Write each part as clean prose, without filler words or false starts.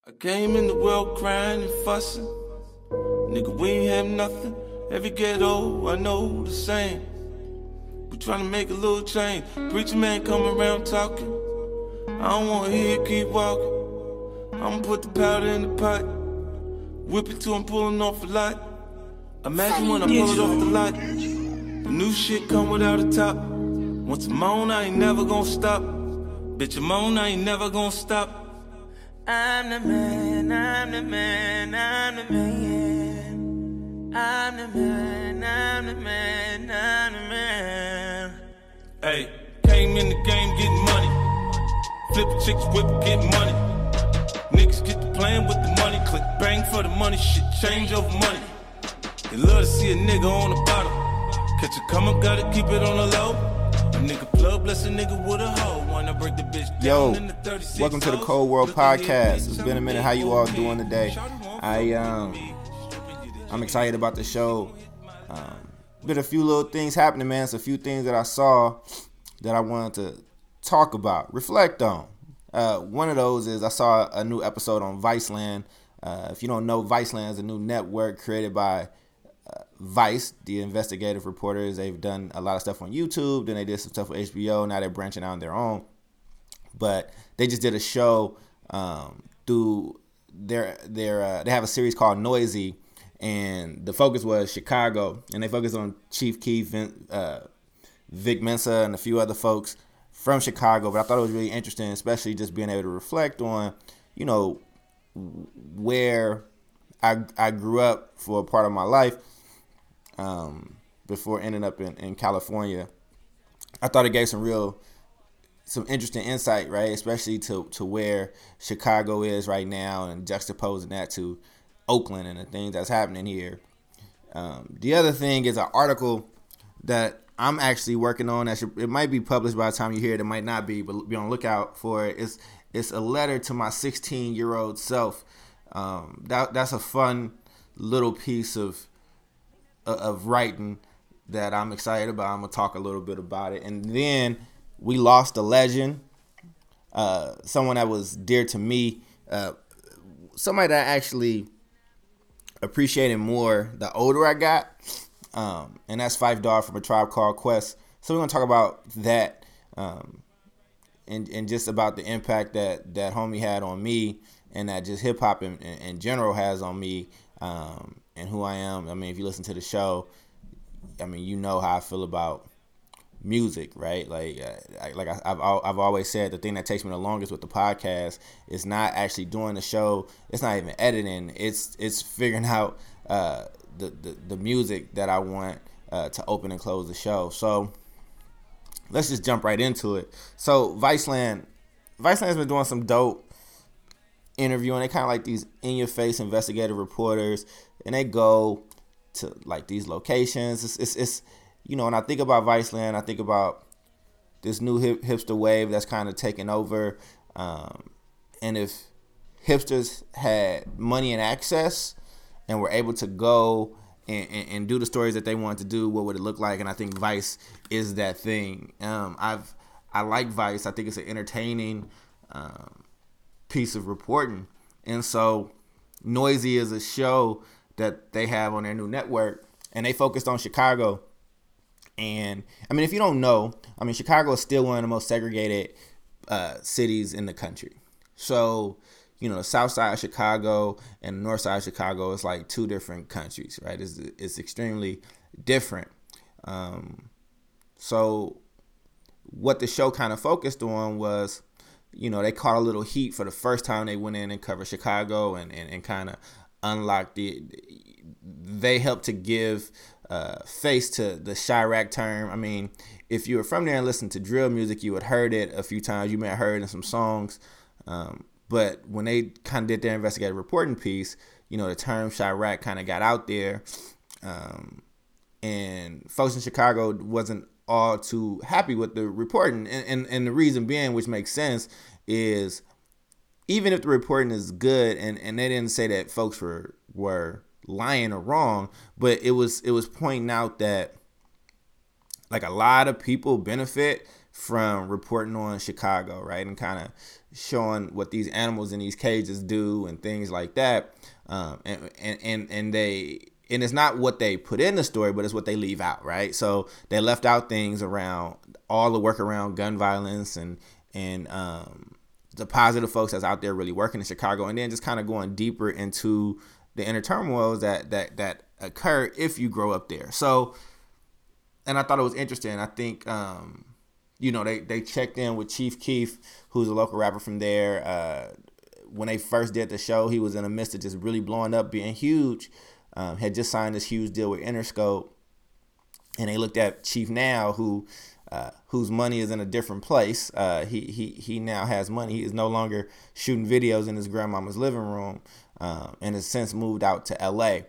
I came in the world crying and fussing. Nigga, we ain't have nothing. Every ghetto, I know the same. We tryna make a little change. Preacher man come around talking. I don't wanna hear you keep walking. I'ma put the powder in the pot. Whip it till I'm pulling off a lot. Imagine when I pull it off the lot. The new shit come without a top. Once I'm on, I ain't never gonna stop. Bitch, I'm on, I ain't never gonna stop. I'm the man, I'm the man, I'm the man. I'm the man, I'm the man, I'm the man. Hey, came in the game getting money. Flip chicks, whip, get money. Niggas get to playing with the money. Click bang for the money, shit change over money. They love to see a nigga on the bottom. Catch a come up, gotta keep it on the low. A nigga plug, bless a nigga with a hoe. Wanna break the bitch down in the 36 welcome to the Cold World Podcast. It's been a minute. How you all doing today? I'm excited about the show. Been a few little things happening, man. It's a few things that I saw that I wanted to talk about, reflect on. One of those is I saw a new episode on Viceland. If you don't know, Viceland is a new network created by Vice, the investigative reporters. They've done a lot of stuff on YouTube, then they did some stuff with HBO. Now they're branching out on their own. But they just did a show through they have a series called Noisy, and the focus was Chicago, and they focused on Chief Keef, Vic Mensa, and a few other folks from Chicago. But I thought it was really interesting, especially just being able to reflect on, you know, where I grew up for a part of my life before ending up in California. I thought it gave some interesting insight, right? Especially to where Chicago is right now and juxtaposing that to Oakland and the things that's happening here. The other thing is an article that I'm actually working on. It might be published by the time you hear it. It might not be, but be on the lookout for it. It's a letter to my 16-year-old self. That's a fun little piece of writing that I'm excited about. I'm gonna talk a little bit about it, and then we lost a legend, someone that was dear to me, somebody that I actually appreciated more the older I got, and that's Phife Dawg from A Tribe Called Quest. So we're gonna talk about that, and just about the impact that homie had on me, and that just hip hop in general has on me, and who I am. I mean, if you listen to the show, I mean, you know how I feel about music, right? I've always said, the thing that takes me the longest with the podcast is not actually doing the show. It's not even editing. It's figuring out the music that I want to open and close the show. So let's just jump right into it. So Viceland has been doing some dope interviewing. They kind of like these in-your-face investigative reporters, and they go to like these locations. It's you know, when I think about Viceland, I think about this new hipster wave that's kind of taking over. And if hipsters had money and access and were able to go and do the stories that they wanted to do, what would it look like? And I think Vice is that thing. I like Vice. I think it's an entertaining piece of reporting. And so Noisy is a show that they have on their new network, and they focused on Chicago. And I mean, if you don't know, I mean, Chicago is still one of the most segregated cities in the country. So, you know, the south side of Chicago and the north side of Chicago is like two different countries, right? It's extremely different. So what the show kind of focused on was, you know, they caught a little heat for the first time they went in and covered Chicago and kind of unlocked they helped to give face to the Chirac term. I mean, if you were from there and listened to drill music, you had heard it a few times. You may have heard it in some songs. But when they kind of did their investigative reporting piece, you know, the term Chirac kind of got out there. And folks in Chicago wasn't all too happy with the reporting. And the reason being, which makes sense, is even if the reporting is good, and they didn't say that folks were lying or wrong, but it was pointing out that like a lot of people benefit from reporting on Chicago, right? And kind of showing what these animals in these cages do and things like that. And it's not what they put in the story, but it's what they leave out, right? So they left out things around all the work around gun violence and the positive folks that's out there really working in Chicago, and then just kind of going deeper into the inner turmoils that occur if you grow up there. So, and I thought it was interesting. I think, they checked in with Chief Keef, who's a local rapper from there. When they first did the show, he was in the midst of just really blowing up, being huge. Had just signed this huge deal with Interscope, and they looked at Chief now, whose money is in a different place. He now has money. He is no longer shooting videos in his grandmama's living room, and has since moved out to LA.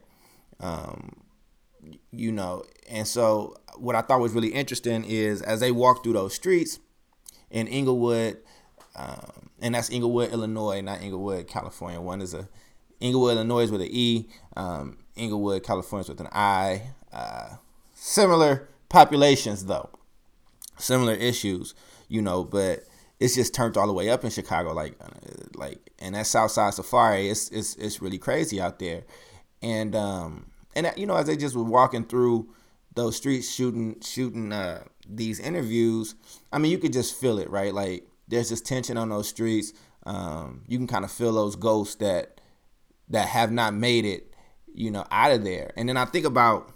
And so what I thought was really interesting is as they walk through those streets in Inglewood, and that's Inglewood, Illinois, not Inglewood, California. One is Inglewood, Illinois is with an E. Inglewood, California is with an I. Similar populations though. Similar issues, but it's just turned all the way up in Chicago, like, and that Southside Safari, it's really crazy out there, and as they just were walking through those streets, shooting these interviews, I mean, you could just feel it, right? Like, there's just tension on those streets. You can kind of feel those ghosts that have not made it, out of there. And then I think about,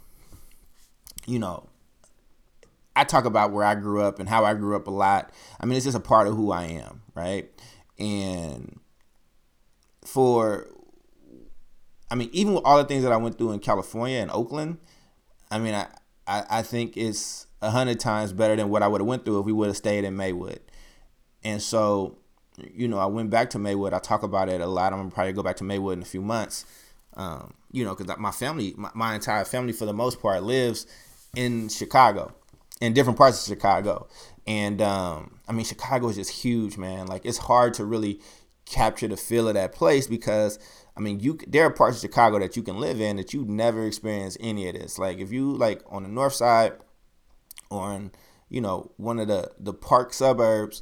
I talk about where I grew up and how I grew up a lot. I mean, it's just a part of who I am, right? And even with all the things that I went through in California and Oakland, I mean, I think it's 100 times better than what I would have went through if we would have stayed in Maywood. And so, I went back to Maywood. I talk about it a lot. I'm going to probably go back to Maywood in a few months, because my family, my entire family for the most part lives in Chicago, in different parts of Chicago. And, Chicago is just huge, man. Like, it's hard to really capture the feel of that place because, there are parts of Chicago that you can live in that you never experience any of this. Like, if you, on the north side or on, one of the park suburbs,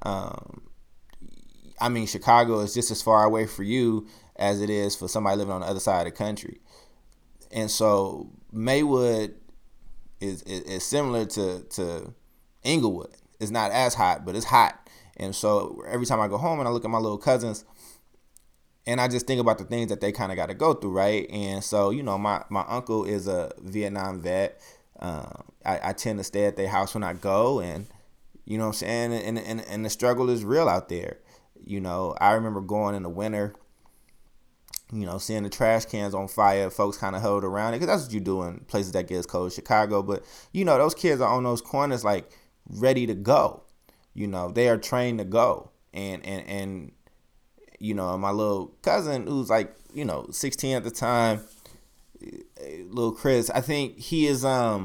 Chicago is just as far away for you as it is for somebody living on the other side of the country. And so Maywood is similar to Inglewood. It's not as hot, but it's hot. And so every time I go home and I look at my little cousins, and I just think about the things that they kind of got to go through, right? And so, my uncle is a Vietnam vet. I tend to stay at their house when I go, and you know what I'm saying? And the struggle is real out there. I remember going in the winter, seeing the trash cans on fire, folks kind of huddled around it, because that's what you do in places that gets cold, Chicago. But, those kids are on those corners, like, ready to go. They are trained to go. And my little cousin, who's 16 at the time, little Chris, I think he is,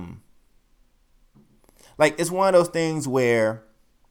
it's one of those things where,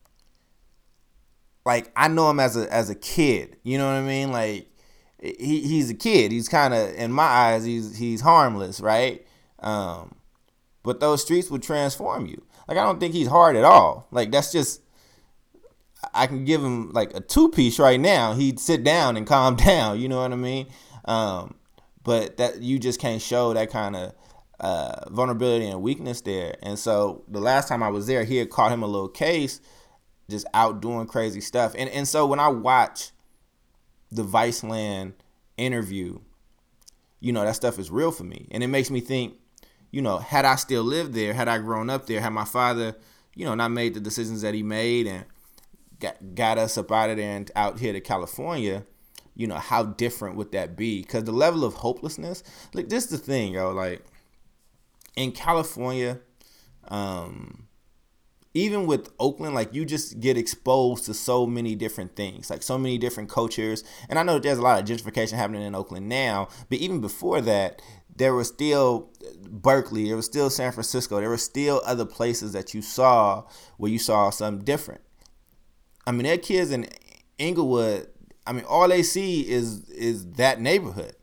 I know him as a kid, you know what I mean? Like, he's a kid. He's kind of, in my eyes, he's harmless, right? But those streets would transform you. I don't think he's hard at all. That's just, I can give him a 2-piece right now. He'd sit down and calm down. You know what I mean? But that you just can't show that kind of vulnerability and weakness there. And so the last time I was there, he had caught him a little case, just out doing crazy stuff. And so when I watch the Viceland interview, that stuff is real for me. And it makes me think, had I still lived there, had I grown up there, had my father, not made the decisions that he made and got us up out of there and out here to California, how different would that be? Because the level of hopelessness, this is the thing, yo, in California, even with Oakland, you just get exposed to so many different things, so many different cultures. And I know that there's a lot of gentrification happening in Oakland now, but even before that, there was still Berkeley, there was still San Francisco, there were still other places that you saw where you saw something different. There are kids in Inglewood, all they see is that neighborhood,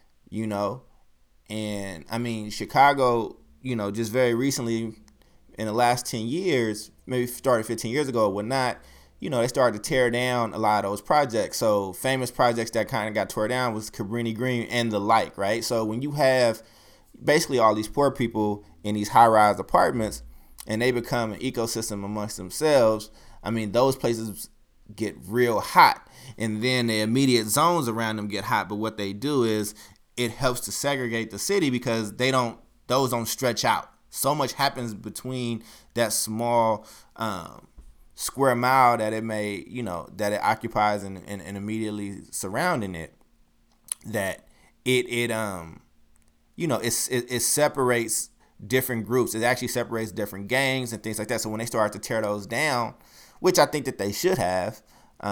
and Chicago, just very recently in the last 10 years, maybe started 15 years ago or whatnot, they started to tear down a lot of those projects. So famous projects that kind of got tore down was Cabrini Green and the like, right? So when you have basically all these poor people in these high-rise apartments and they become an ecosystem amongst themselves, I mean, those places get real hot. And then the immediate zones around them get hot. But what they do is it helps to segregate the city because those don't stretch out. So much happens between that small square mile that it may, that it occupies and immediately surrounding it, that it separates different groups. It actually separates different gangs and things like that. So when they start to tear those down, which I think that they should have,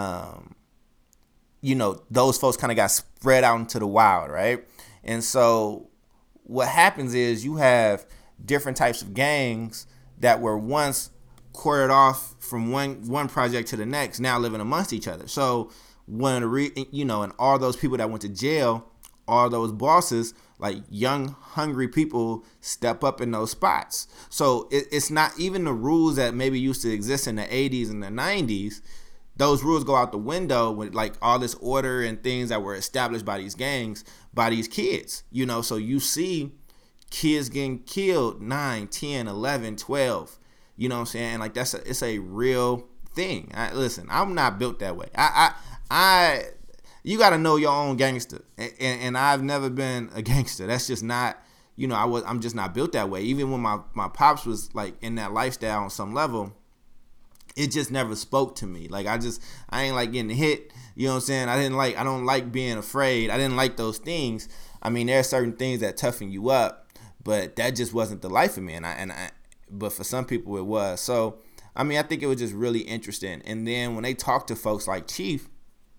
those folks kind of got spread out into the wild, right? And so what happens is you have different types of gangs that were once quartered off from one project to the next, now living amongst each other. So when and all those people that went to jail, all those bosses, like young, hungry people, step up in those spots. So it's not even the rules that maybe used to exist in the 80s and the 90s. Those rules go out the window with like all this order and things that were established by these gangs, by these kids. So you see kids getting killed 9, 10, 11, 12. You know what I'm saying? Like it's a real thing. Listen, I'm not built that way. You got to know your own gangster, and I've never been a gangster. That's just not, I'm just not built that way. Even when my pops was like in that lifestyle on some level, it just never spoke to me. Like I ain't like getting hit. You know what I'm saying? I don't like being afraid. I didn't like those things. I mean, there are certain things that toughen you up, but that just wasn't the life of me. But for some people it was. So, I mean, I think it was just really interesting. And then when they talk to folks like Chief,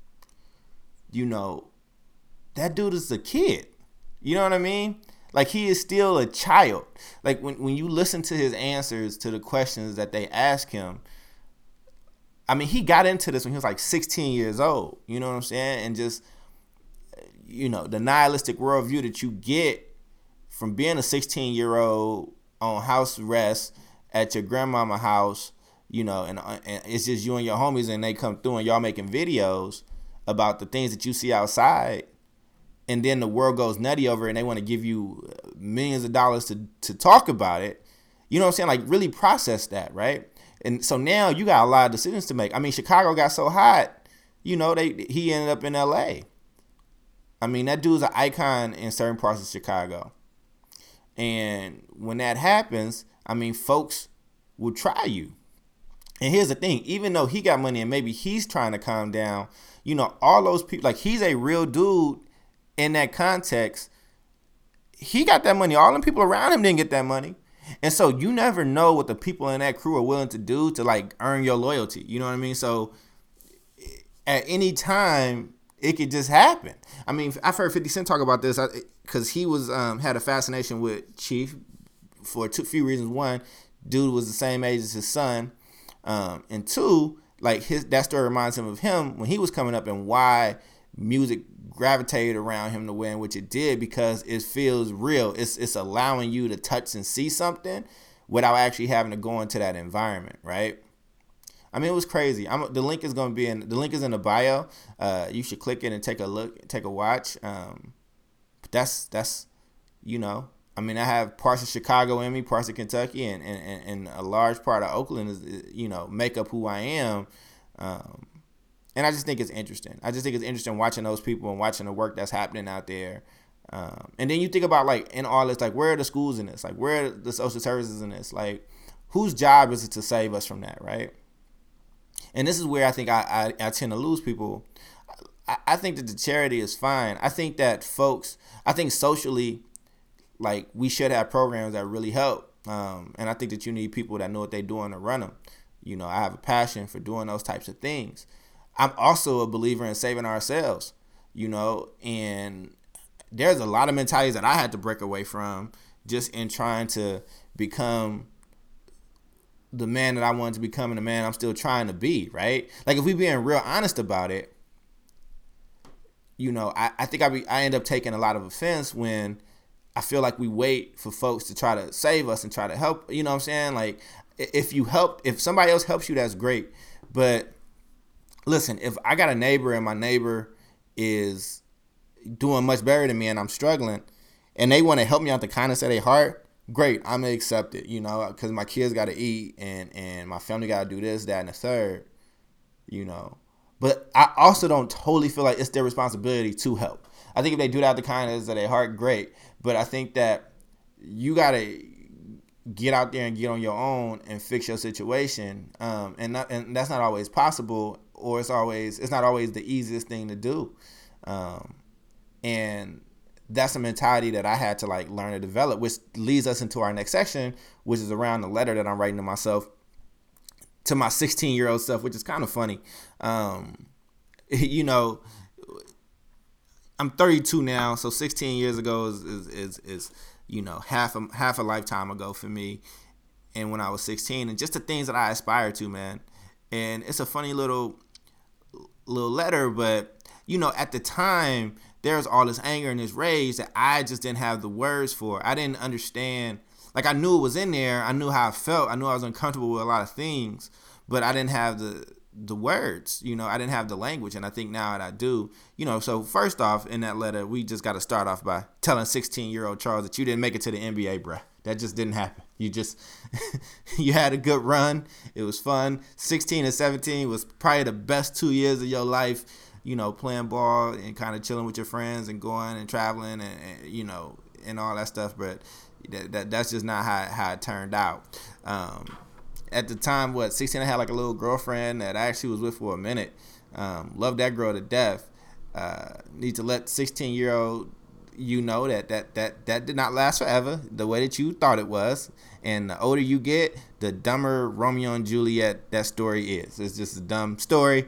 that dude is a kid. You know what I mean? Like he is still a child. Like when you listen to his answers to the questions that they ask him, I mean, he got into this when he was like 16 years old. You know what I'm saying? And just, the nihilistic worldview that you get from being a 16-year-old on house arrest at your grandmama's house, and it's just you and your homies and they come through and y'all making videos about the things that you see outside, and then the world goes nutty over it and they want to give you millions of dollars to talk about it. You know what I'm saying? Like really process that, right? And so now you got a lot of decisions to make. I mean, Chicago got so hot, he ended up in LA. I mean, that dude's an icon in certain parts of Chicago. And when that happens, I mean, folks will try you. And here's the thing, even though he got money and maybe he's trying to calm down, all those people, like he's a real dude in that context. He got that money. All them people around him didn't get that money. And so you never know what the people in that crew are willing to do to like earn your loyalty. You know what I mean? So at any time, it could just happen. I mean, I've heard 50 Cent talk about this because he was had a fascination with Chief for a few reasons. One, dude was the same age as his son. And two, like that story reminds him of him when he was coming up and why music gravitated around him the way in which it did, because it feels real. It's allowing you to touch and see something without actually having to go into that environment, right? I mean, it was crazy. The link is in the bio. You should click it and take a look, take a watch. But that's I mean, I have parts of Chicago in me, parts of Kentucky, and a large part of Oakland is, make up who I am. And I just think it's interesting. I just think it's interesting watching those people and watching the work that's happening out there. And then you think about, like, in all this, like, where are the schools in this? Like, where are the social services in this? Like, whose job is it to save us from that, right? And this is where I think I tend to lose people. I think that the charity is fine. I think that socially, like, we should have programs that really help. And I think that you need people that know what they're doing to run them. I have a passion for doing those types of things. I'm also a believer in saving ourselves, and there's a lot of mentalities that I had to break away from just in trying to become the man that I wanted to become and the man I'm still trying to be, right? Like, if we being real honest about it, I think I end up taking a lot of offense when I feel like we wait for folks to try to save us and try to help. You know what I'm saying? Like, if somebody else helps you, that's great. But listen, if I got a neighbor and my neighbor is doing much better than me and I'm struggling, and they want to help me out the kindness of their heart, great, I'm gonna accept it, you know, because my kids got to eat and my family got to do this, that, and the third, you know. But I also don't totally feel like it's their responsibility to help. I think if they do that out the kindness of their heart, great. But I think that you gotta get out there and get on your own and fix your situation, and that's not always possible, or it's not always the easiest thing to do, and that's a mentality that I had to like learn to develop, which leads us into our next section, which is around the letter that I'm writing to myself, to my 16-year-old self, which is kind of funny. You know, I'm 32 now, so 16 years ago is you know, half a lifetime ago for me, and when I was 16, and just the things that I aspire to, man. And it's a funny little letter, but you know, at the time, there's all this anger and this rage that I just didn't have the words for. I didn't understand. Like, I knew it was in there. I knew how I felt. I knew I was uncomfortable with a lot of things, but I didn't have the words. You know, I didn't have the language, and I think now that I do. You know, so first off, in that letter, we just got to start off by telling 16-year-old Charles that you didn't make it to the NBA, bruh. That just didn't happen. You just, you had a good run. It was fun. 16 and 17 was probably the best 2 years of your life. You know, playing ball and kind of chilling with your friends and going and traveling and you know, and all that stuff. But that's just not how it turned out. At the time, 16, I had like a little girlfriend that I actually was with for a minute. Loved that girl to death. Need to let 16-year-old you know that did not last forever the way that you thought it was. And the older you get, the dumber Romeo and Juliet that story is. It's just a dumb story.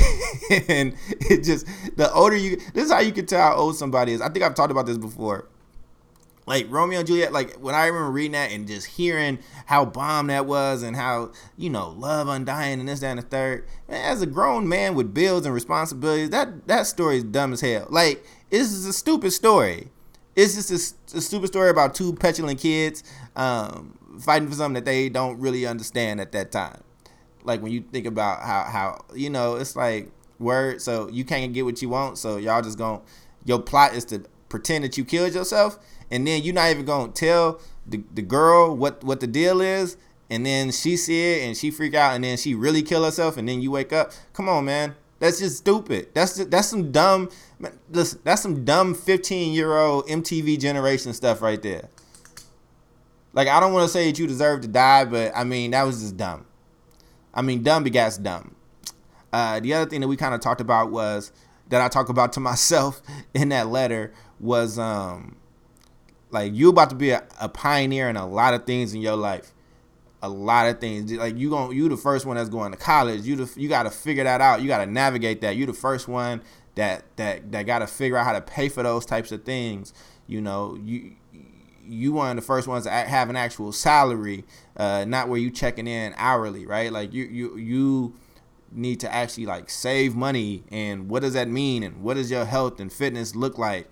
And it just, the older you, this is how you can tell how old somebody is. I think I've talked about this before. Like Romeo and Juliet, like when I remember reading that and just hearing how bomb that was and how, you know, love undying and this, that, and the third. Man, as a grown man with bills and responsibilities, that story is dumb as hell. Like, this is a stupid story. It's just a stupid story about two petulant kids fighting for something that they don't really understand at that time. Like when you think about how you know, it's like, word, so you can't get what you want, so y'all just your plot is to pretend that you killed yourself, and then you're not even gonna tell the girl what the deal is, and then she see it and she freak out, and then she really kill herself, and then you wake up. Come on, man. That's just stupid. That's some dumb, listen, that's some dumb 15-year-old MTV generation stuff right there. Like, I don't want to say that you deserve to die, but I mean, that was just dumb. I mean, dumb begats dumb. The other thing that we kind of talked about was, that I talk about to myself in that letter, was like, you about to be a pioneer in a lot of things in your life. A lot of things. Like, you the first one that's going to college. You got to figure that out. You got to navigate that. You the first one that got to figure out how to pay for those types of things. You know, you one of the first ones to have an actual salary, not where you checking in hourly, right? Like, you need to actually like save money, and what does that mean, and what does your health and fitness look like?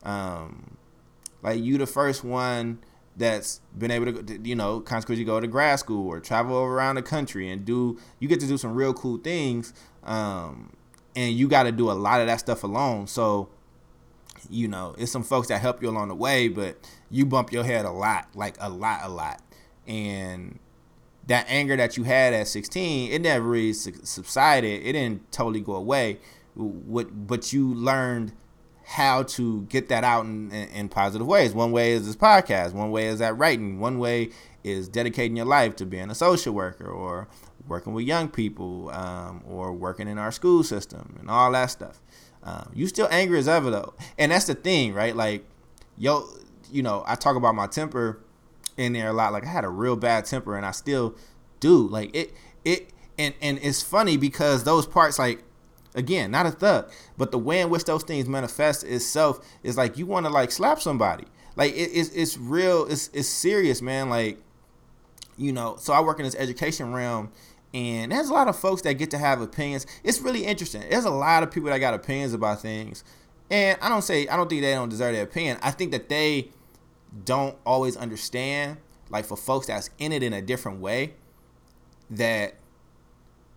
Like, you the first one that's been able to, you know, consequently go to grad school or travel around the country and you get to do some real cool things, and you got to do a lot of that stuff alone. So, you know, it's some folks that help you along the way, but you bump your head a lot, like a lot. And that anger that you had at 16, it never really subsided. It didn't totally go away. But you learned how to get that out in positive ways. One way is this podcast. One way is that writing. One way is dedicating your life to being a social worker or working with young people, or working in our school system and all that stuff. You still angry as ever though. And that's the thing, right? Like, you know, I talk about my temper in there a lot. Like, I had a real bad temper, and I still do. Like, and it's funny because those parts, like, again, not a thug, but the way in which those things manifest itself is like, you want to like slap somebody. Like, it's real. It's serious, man. Like, you know, so I work in this education realm, and there's a lot of folks that get to have opinions. It's really interesting. There's a lot of people that got opinions about things, and I don't think they don't deserve their opinion. I think that they don't always understand, like, for folks that's in it in a different way, that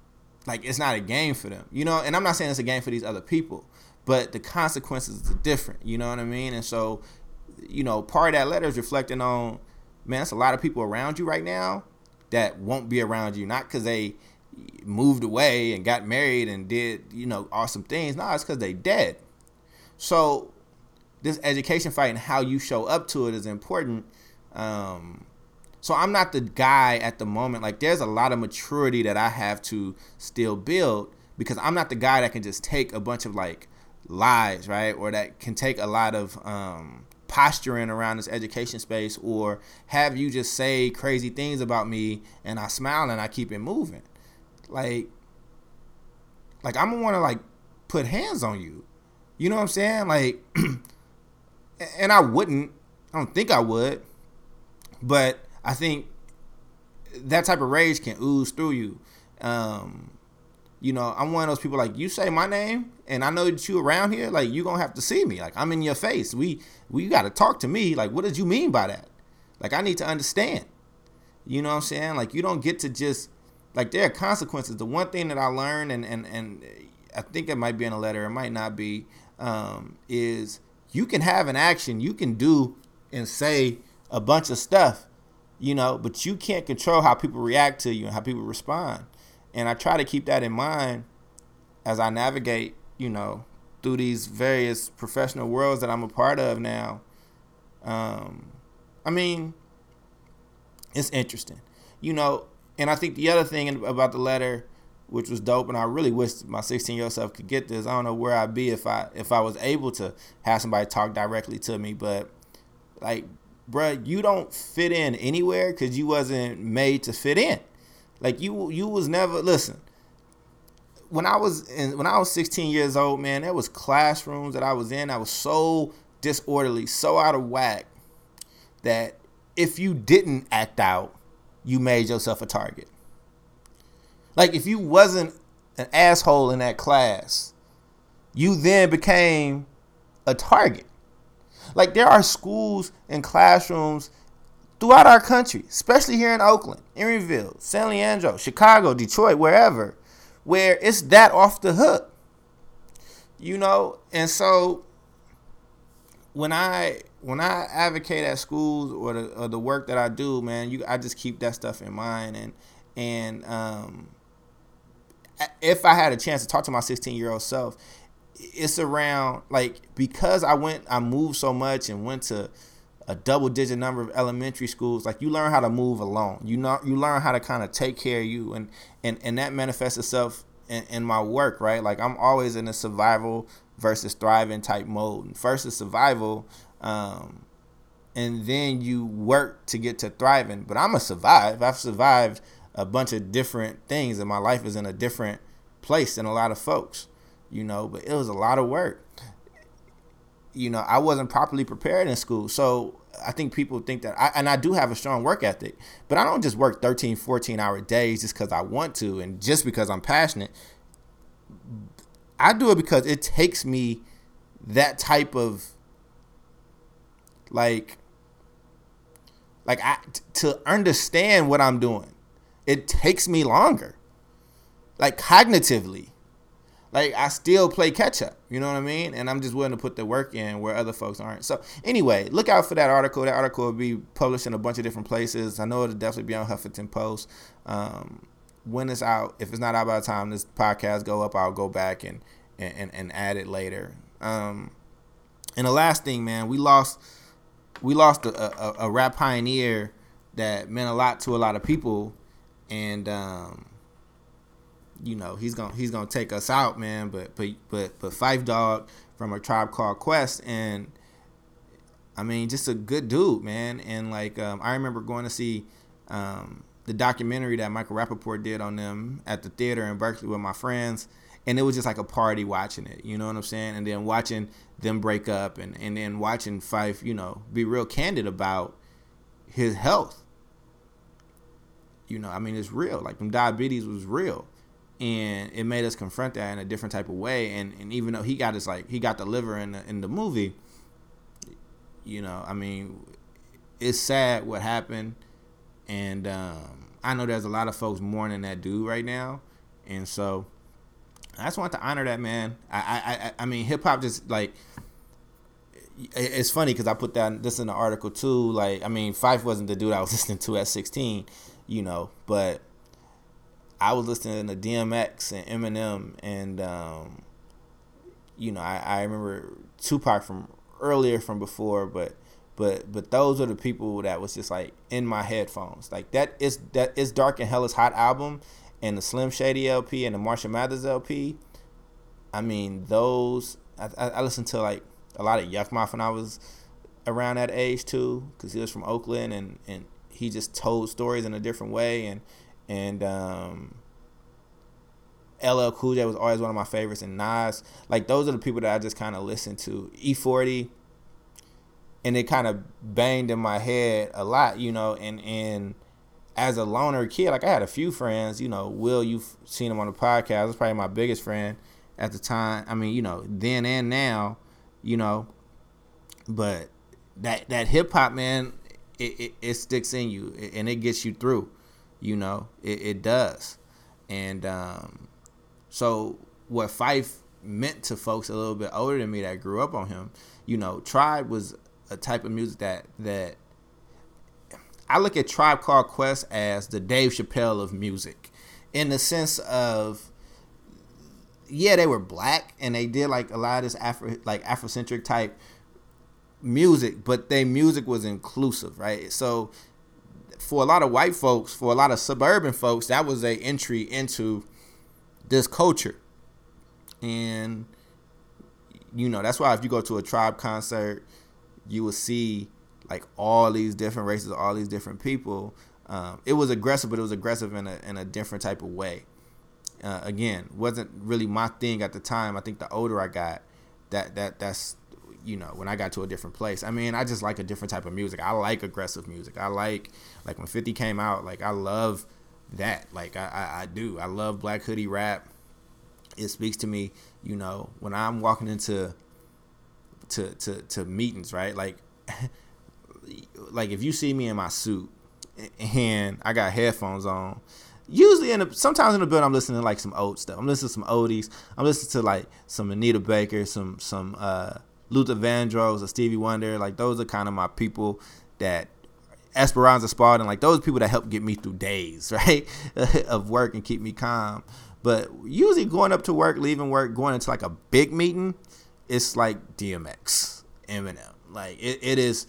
like it's not a game for them, you know. And I'm not saying it's a game for these other people, but the consequences are different, you know what I mean? And so, you know, part of that letter is reflecting on, man, it's a lot of people around you right now that won't be around you, not because they moved away and got married and did, you know, awesome things. No, it's because they dead. So this education fight and how you show up to it is important. So I'm not the guy at the moment. Like, there's a lot of maturity that I have to still build, because I'm not the guy that can just take a bunch of like lies, right? Or that can take a lot of posturing around this education space, or have you just say crazy things about me and I smile and I keep it moving. Like I'm gonna want to like put hands on you. You know what I'm saying? Like, and I don't think I would, but I think that type of rage can ooze through you. You know, I'm one of those people, like, you say my name and I know that you around here, like, you gonna have to see me. Like, I'm in your face. We got to talk to me. Like, what did you mean by that? Like, I need to understand. You know what I'm saying? Like, you don't get to just, like, there are consequences. The one thing that I learned, and I think it might be in a letter, it might not be, is you can have an action, you can do and say a bunch of stuff, you know, but you can't control how people react to you and how people respond. And I try to keep that in mind as I navigate, you know, through these various professional worlds that I'm a part of now. I mean, it's interesting, you know. And I think the other thing about the letter, which was dope, and I really wish my 16-year-old self could get this. I don't know where I'd be if I was able to have somebody talk directly to me. But, like, bruh, you don't fit in anywhere because you wasn't made to fit in. Like, you was never, listen, when I was 16 years old, man, there was classrooms that I was in that was so disorderly, so out of whack, that if you didn't act out, you made yourself a target. Like, if you wasn't an asshole in that class, you then became a target. Like, there are schools and classrooms throughout our country, especially here in Oakland, Erie, San Leandro, Chicago, Detroit, wherever, where it's that off the hook, you know. And so when I advocate at schools or the work that I do, man, I just keep that stuff in mind. And if I had a chance to talk to my 16-year-old self, it's around, like, because I moved so much and went to a double-digit number of elementary schools. Like, you learn how to move alone. You learn how to kind of take care of you, and that manifests itself in my work, right? Like, I'm always in a survival versus thriving type mode. And first is survival, and then you work to get to thriving. But I'm a survive. I've survived a bunch of different things, and my life is in a different place than a lot of folks, you know. But it was a lot of work. You know, I wasn't properly prepared in school. So I think people think that, I do have a strong work ethic, but I don't just work 13, 14-hour days just because I want to and just because I'm passionate. I do it because it takes me that type of, to understand what I'm doing. It takes me longer, like, cognitively. Like, I still play catch up, you know what I mean? And I'm just willing to put the work in where other folks aren't. So anyway, look out for that article. That article will be published in a bunch of different places. I know it'll definitely be on Huffington Post. When it's out, if it's not out by the time this podcast go up, I'll go back and add it later. And the last thing, man, we lost a rap pioneer that meant a lot to a lot of people, and you know, he's gonna take us out, man. But Phife Dawg from A Tribe Called Quest, and I mean, just a good dude, man. And like, I remember going to see the documentary that Michael Rappaport did on them at the theater in Berkeley with my friends, and it was just like a party watching it, you know what I'm saying? And then watching them break up, and then watching Phife, you know, be real candid about his health. You know, I mean, it's real. Like, them diabetes was real. And it made us confront that in a different type of way. And even though he got the liver in the movie, you know, I mean, it's sad what happened. And I know there's a lot of folks mourning that dude right now. And so I just want to honor that, man. I mean, hip hop just like, it's funny because I put this in the article too. Like, I mean, Phife wasn't the dude I was listening to at 16, you know, but I was listening to DMX and Eminem, and you know, I remember Tupac from before, but those are the people that was just like in my headphones. Like that is Dark and Hell is Hot album, and the Slim Shady LP and the Marshall Mathers LP. I mean, those I listened to like a lot of Yuck Mouth when I was around that age too, because he was from Oakland, and he just told stories in a different way, and LL Cool J was always one of my favorites, and Nas. Like, those are the people that I just kind of listened to. E40, and it kind of banged in my head a lot, you know, and as a loner kid, like, I had a few friends, you know. Will, you've seen him on the podcast. He was probably my biggest friend at the time. I mean, you know, then and now, you know, but that hip hop, man, it sticks in you, and it gets you through, you know, it does. And so what Phife meant to folks a little bit older than me that grew up on him, you know, Tribe was a type of music that I look at Tribe Called Quest as the Dave Chappelle of music, in the sense of, yeah, they were black and they did like a lot of this Afrocentric type music, but their music was inclusive, right? So for a lot of white folks, for a lot of suburban folks, that was a entry into this culture. And you know, that's why if you go to a Tribe concert, you will see like all these different races, all these different people. It was aggressive, but it was aggressive in a different type of way. Again, wasn't really my thing at the time. I think the older I got, that's, you know, when I got to a different place. I mean, I just like a different type of music. I like aggressive music. I like when 50 came out, like, I love that. Like, I do. I love Black Hoodie rap. It speaks to me, you know, when I'm walking into meetings, right? Like if you see me in my suit and I got headphones on, usually sometimes in the building I'm listening to like some old stuff. I'm listening to some oldies. I'm listening to like some Anita Baker, some Luther Vandross or Stevie Wonder. Like, those are kind of my people, that Esperanza Spalding, like, those people that help get me through days, right, of work and keep me calm. But usually going up to work, leaving work, going into like a big meeting, it's like DMX, Eminem. Like, it is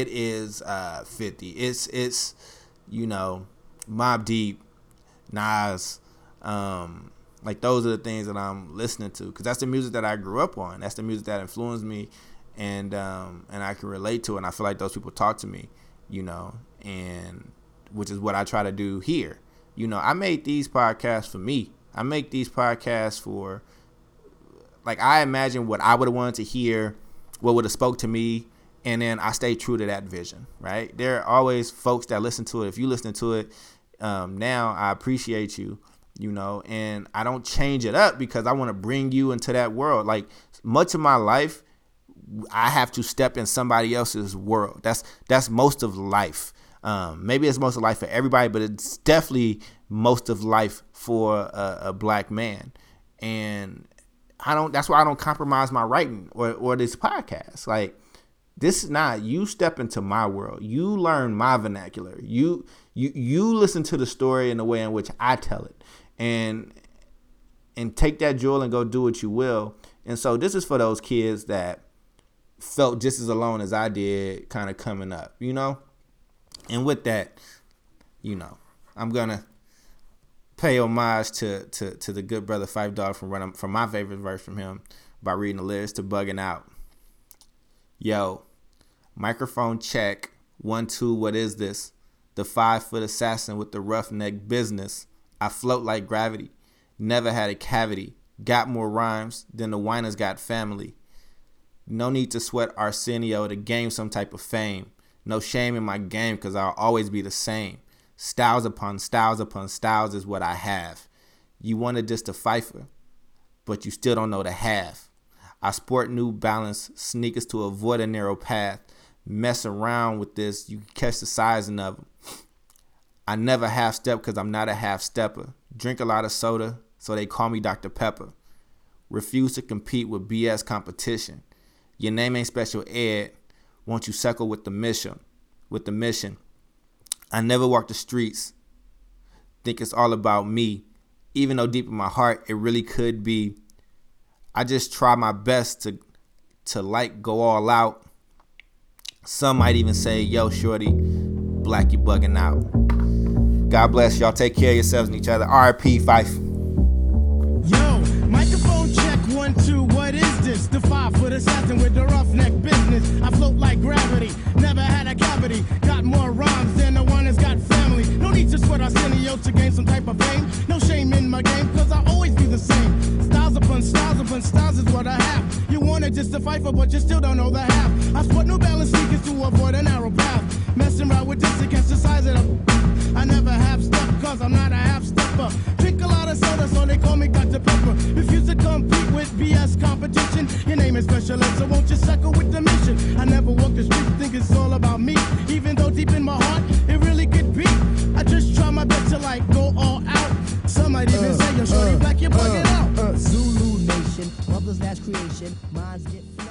50. It's you know, Mobb Deep, Nas, like, those are the things that I'm listening to, because that's the music that I grew up on. That's the music that influenced me, and I can relate to it, and I feel like those people talk to me, you know, and which is what I try to do here. You know, I made these podcasts for me. I make these podcasts for, like, I imagine what I would have wanted to hear, what would have spoke to me, and then I stay true to that vision, right? There are always folks that listen to it. If you listen to it now, I appreciate you, you know, and I don't change it up because I want to bring you into that world. Like, much of my life, I have to step in somebody else's world. That's most of life. Maybe it's most of life for everybody, but it's definitely most of life for a black man. And that's why I don't compromise my writing or this podcast. Like, this is not, you step into my world. You learn my vernacular. You listen to the story in the way in which I tell it, and take that jewel and go do what you will. And so this is for those kids that felt just as alone as I did kind of coming up, you know? And with that, you know, I'm going to pay homage to the good brother Phife Dawg from my favorite verse from him by reading the lyrics to Bugging Out. Yo, microphone check, 1, 2, what is this? The 5-foot assassin with the roughneck business. I float like gravity, never had a cavity, got more rhymes than the whiners got family. No need to sweat Arsenio to gain some type of fame. No shame in my game, cause I'll always be the same. Styles upon styles upon styles is what I have. You wanted just a Phifer, but you still don't know the half. I sport New Balance sneakers to avoid a narrow path. Mess around with this, you can catch the sizing of them. I never half step because I'm not a half stepper. Drink a lot of soda, so they call me Dr. Pepper. Refuse to compete with BS competition. Your name ain't special ed. Won't you suckle with the mission? I never walk the streets. Think it's all about me. Even though deep in my heart, it really could be. I just try my best to like go all out. Some might even say, yo, shorty, Black, you bugging out. God bless y'all. Take care of yourselves and each other. RIP Fife. Yo, microphone check 1, 2. What is this? The 5-foot assassin with the roughneck business. I float like gravity. Never had a cavity. Got more rhymes than the one that's got family. No need to sweat Arsenio to gain some type of fame. No shame in my game, cause I always be the same. Styles upon styles is what I have. You wanted just to fight for, but you still don't know the half. I sport New Balance sneakers to avoid a narrow path. Messing around with this against the size of the... I never have stuff, cause I'm not a half-stepper. Drink a lot of soda, so they call me Dr. Pepper. Refuse to compete with BS competition. Your name is special ed, so won't you suckle with the mission? I never walk the street, think it's all about me. Even though deep in my heart, it really could be. I just try my best to like go all out. Some might even say, yo, shorty Black, you're bugging out. Zulu Nation, mother's last creation, minds get